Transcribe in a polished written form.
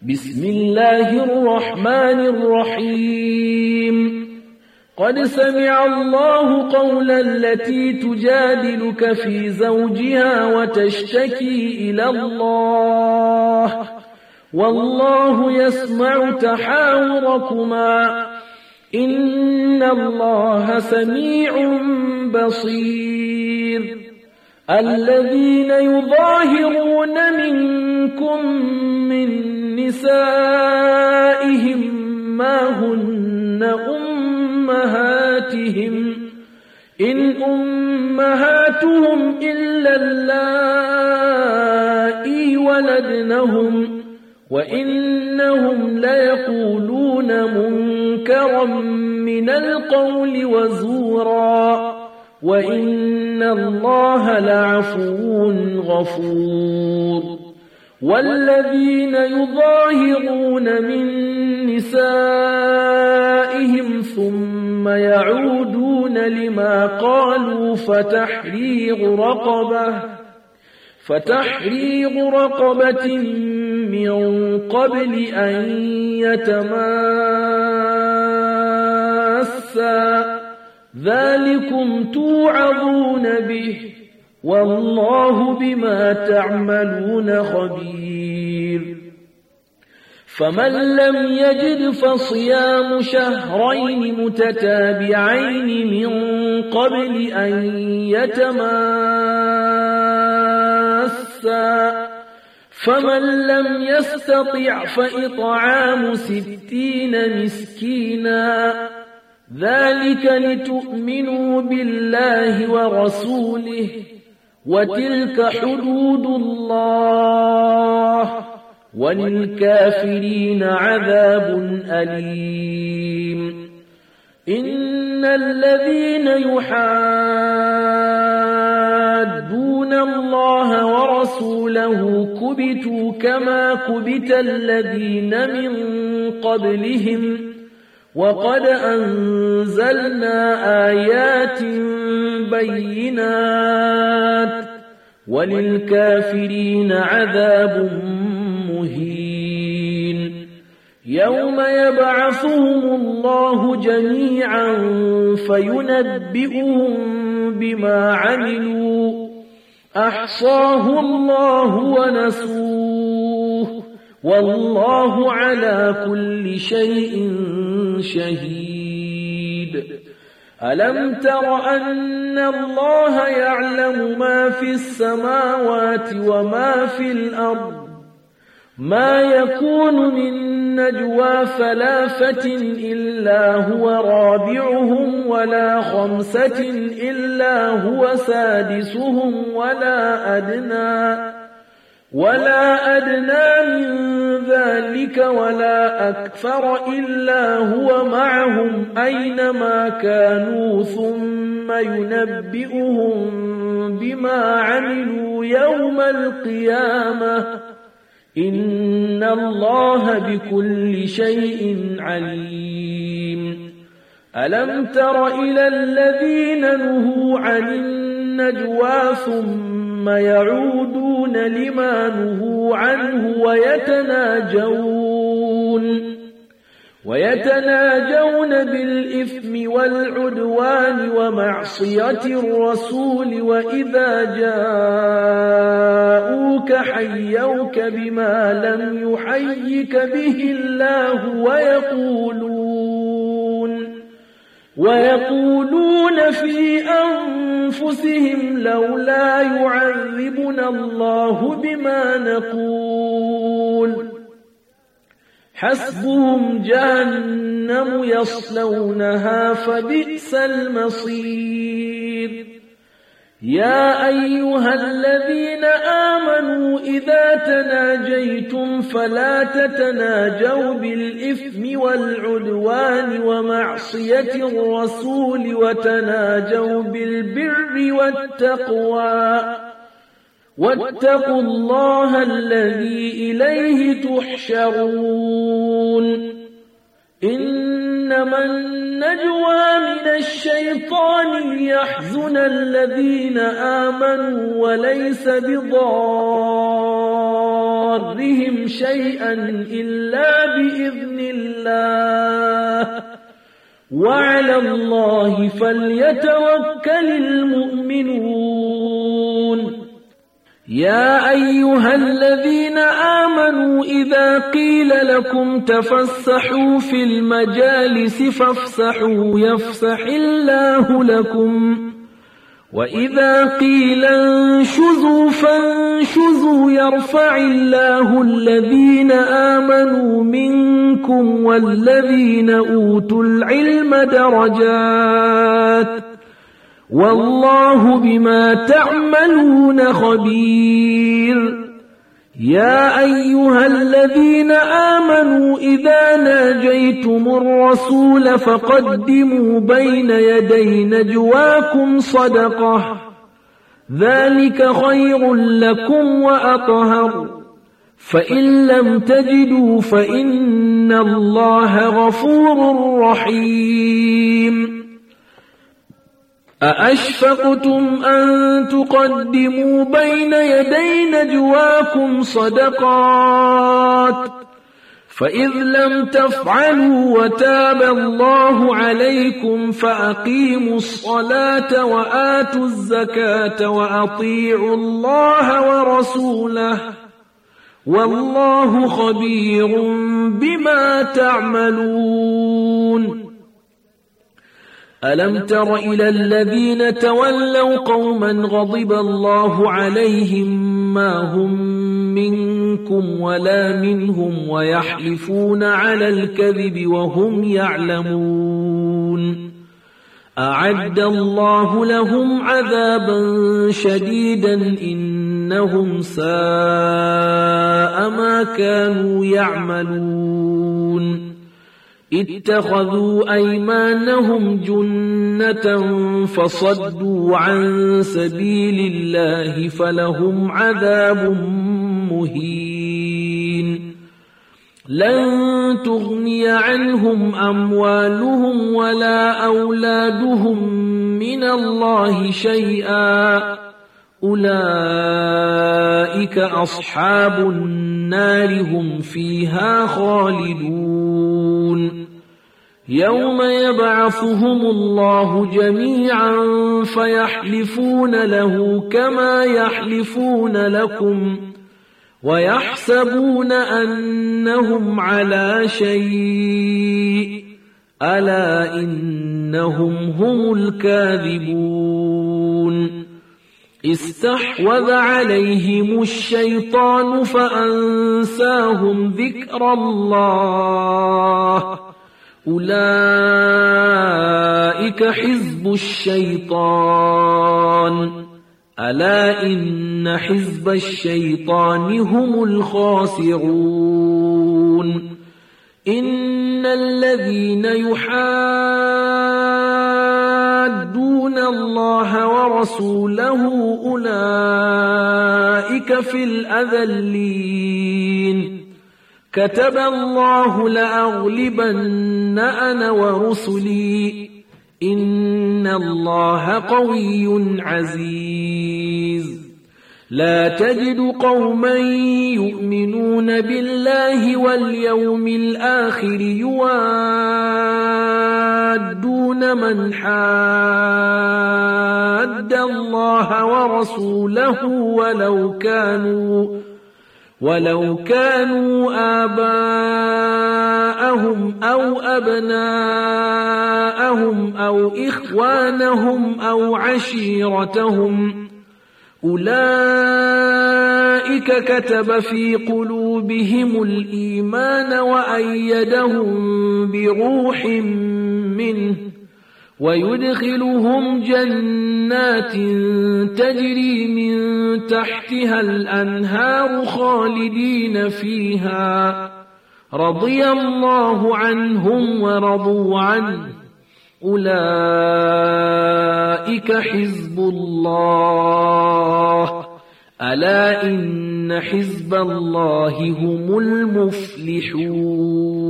بسم الله الرحمن الرحيم قد سمع الله قول التي تجادلك في زوجها وتشتكي إلى الله والله يسمع تحاوركما إن الله سميع بصير الذين يظاهرون منكم من نسائهم ما هن أمهاتهم إن أمهاتهم إلا اللائي ولدنهم وإنهم ليقولون منكرا من القول وزورا وإن الله لعفو غفور والذين يظاهرون من نسائهم ثم يعودون لما قالوا فتحرير رقبة من قبل أن يتماسا ذلكم توعظون به والله بما تعملون خبير فمن لم يجد فصيام شهرين متتابعين من قبل أن يتماسا فمن لم يستطع فإطعام 60 مسكينا ذلك لتؤمنوا بالله ورسوله وتلك حدود الله وللكافرين عذاب أليم إن الذين يحادون الله ورسوله كبتوا كما كبت الذين من قبلهم وقد أنزلنا آيات بينات وللكافرين عذاب مهين يوم يبعثهم الله جميعا فينبئهم بما عملوا أحصاه الله ونسوه والله على كل شيء شهيد ألم تر أن الله يعلم ما في السماوات وما في الأرض ما يكون من نجوى 3 إلا هو رابعهم ولا 5 إلا هو سادسهم ولا أدنى من ذلك ولا أكثر إلا هو معهم أينما كانوا ثم ينبئهم بما عملوا يوم القيامة إن الله بكل شيء عليم ألم تر إلى الذين نهوا عن النجوى ثم يعودون لما نهوا عنه ويتناجون بالإثم والعدوان ومعصية الرسول وإذا جاءوك حيوك بما لم يحيك به الله ويقولون في أنفسهم لولا يعذبنا الله بما نقول حسبهم جهنم يصلونها فبئس المصير يا أيها الذين آمنوا إذا تناجيتم فلا تتناجوا بالإثم والعدوان ومعصية الرسول وتناجوا بالبر والتقوى واتقوا الله الذي إليه تحشرون إنما النجوى من الشيطان ليحزن الذين آمنوا وليس بضار ضارهم شيئا إلا بإذن الله وعلى الله فليتوكل المؤمنون يا أيها الذين آمنوا إذا قيل لكم تفسحوا في المجالس فافسحوا يفسح الله لكم وإذا قيل انشزوا فانشزوا يرفع الله الذين آمنوا منكم والذين أوتوا العلم درجات والله بما تعملون خبير يا أيها الذين آمنوا إذا ناجيتم الرسول فقدموا بين يدي نجواكم صدقة ذلك خير لكم وأطهر فإن لم تجدوا فإن الله غفور رحيم أأشفقتم أن تقدموا بين يدي نجواكم صدقات فإذ لم تفعلوا وتاب الله عليكم فأقيموا الصلاة وآتوا الزكاة وأطيعوا الله ورسوله والله خبير بما تعملون ألم تر إلى الذين تولوا قوما غضب الله عليهم ما هم منكم ولا منهم ويحلفون على الكذب وهم يعلمون أعد الله لهم عذابا شديدا إنهم ساء ما كانوا يعملون اتخذوا أيمانهم جنة فصدوا عن سبيل الله فلهم عذاب مهين لن تغني عنهم أموالهم ولا أولادهم من الله شيئا أولئك أصحاب النار هم فيها خالدون يوم يبعثهم الله جميعا فيحلفون له كما يحلفون لكم ويحسبون أنهم على شيء ألا إنهم هم الكاذبون استحوذ عليهم الشيطان فأنساهم ذكر الله أولئك حزب الشيطان ألا إن حزب الشيطان هم الخاسرون إن الذين يحادون الله ورسوله أولئك في الأذلين كتب الله لأغلبن أنا ورسلي إن الله قوي عزيز لا تجد قوما يؤمنون بالله واليوم الآخر يوادون من حاد الله ورسوله ولو كانوا آباءهم أو أبناءهم أو إخوانهم أو عشيرتهم أولئك كتب في قلوبهم الإيمان وأيدهم بروح منه ويدخلهم جنات تجري من تحتها الأنهار خالدين فيها رضي الله عنهم ورضوا عنه أولئك حزب الله ألا إن حزب الله هم المفلحون